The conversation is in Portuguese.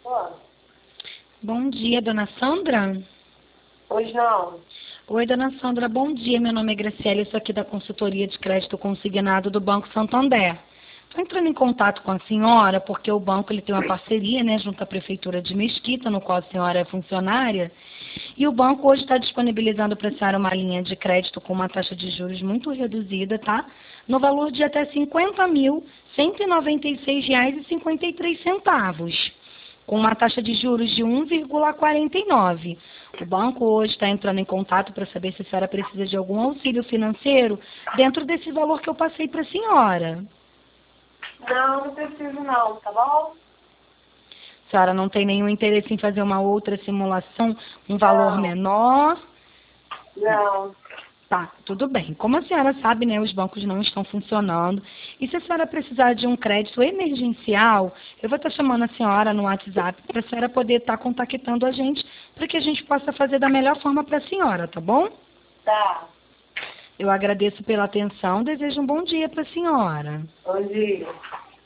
Ó, Bom dia, dona Sandra. hoje não. Oi, dona Sandra, bom dia. Meu nome é Graciela, eu sou aqui da consultoria de crédito consignado do Banco Santander. Estou entrando em contato com a senhora porque o banco ele tem uma parceria, né, junto à Prefeitura de Mesquita, no qual a senhora é funcionária. E o banco hoje está disponibilizando para a senhora uma linha de crédito com uma taxa de juros muito reduzida, tá? No valor de até R$ 50.196,53, com uma taxa de juros de 1,49. O banco hoje está entrando em contato para saber se a senhora precisa de algum auxílio financeiro dentro desse valor que eu passei para a senhora. Não, não preciso não, tá bom? A senhora não tem nenhum interesse em fazer uma outra simulação, um valor Não, menor? não. Tá, tudo bem. Como a senhora sabe, né, os bancos não estão funcionando. E se a senhora precisar de um crédito emergencial, eu vou estar chamando a senhora no WhatsApp para a senhora poder estar contactando a gente para que a gente possa fazer da melhor forma para a senhora, tá bom? Tá. Eu agradeço pela atenção, desejo um bom dia para a senhora. Bom dia.